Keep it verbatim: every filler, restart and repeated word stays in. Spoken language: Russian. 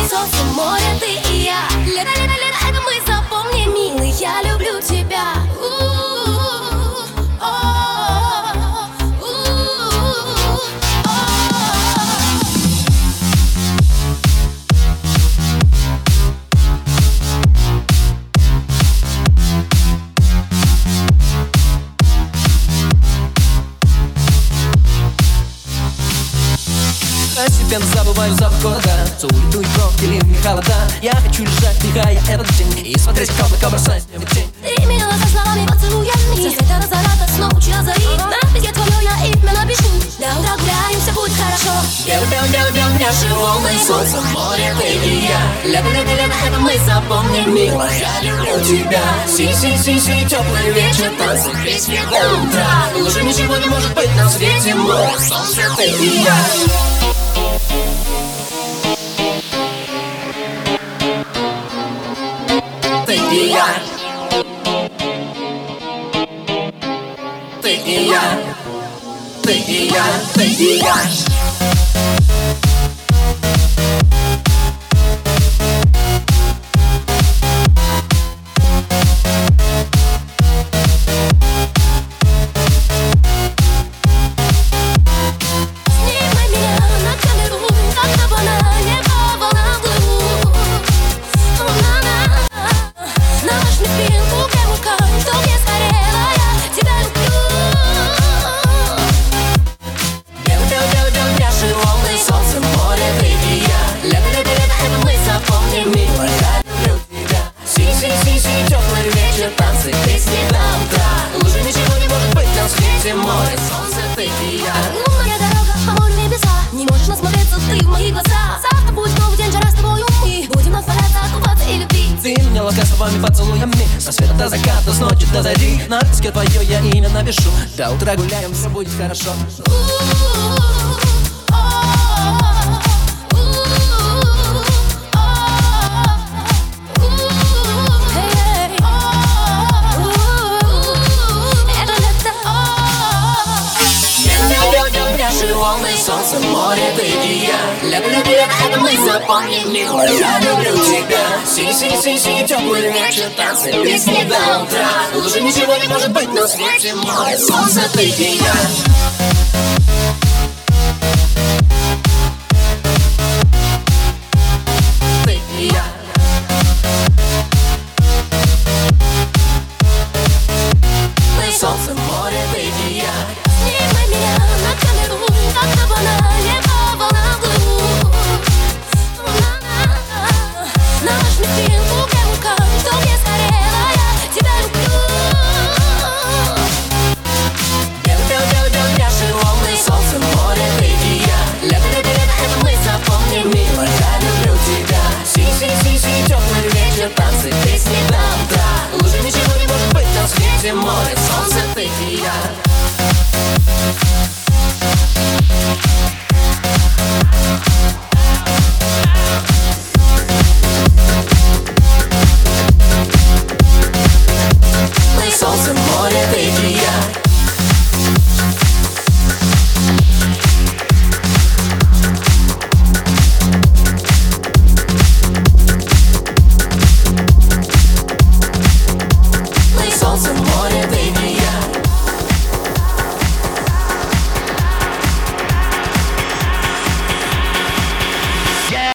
солнце, море, ты и я. Лето, лето, лето, это мы, запомни, милый, я люблю тебя. Постепенно забываю запах города, за улицу и пробки, ливни, холода. Я хочу лежать, вдыхая этот день, и смотреть, как облака бросать мне в тень. Ты меня за словами поцелуями, со света до заката, с ночи до зари. На песке твое я имя напишу, до утра гуляем, все будет хорошо. Белый, белый, белый, белый, наши волны, солнце, море, ты и я. Лето, лето, лето, это мы, запомни, милая, я люблю тебя. Си, си, си, си, теплый вечер, танцы, песни до утра. Лучше ничего не может быть на свете, море, солнце, ты и я. Ты и я. Ты и я. Ты и я. Ты и я. Танцы, песни до утра. Лучше ничего не может быть на свете, море, солнце, ты и я. Лунная дорога по морю небеса, не можешь насмотреться ты в мои глаза. Завтра будет новый день, жара с тобою мы будем отваляться, купаться и любить. Ты меня ласкай словами, поцелуями, со света до заката, с ночи до зари. На песке твое я имя напишу, до утра гуляем, все будет хорошо. Волны, солнце, море, ты и я. Лето, лето, лето, это мы, запомни, милая, я люблю тебя. Си, си, си, си, теплый вечер, танцы, песни до утра. Лучше ничего не может быть на свете, море, солнце, ты и я.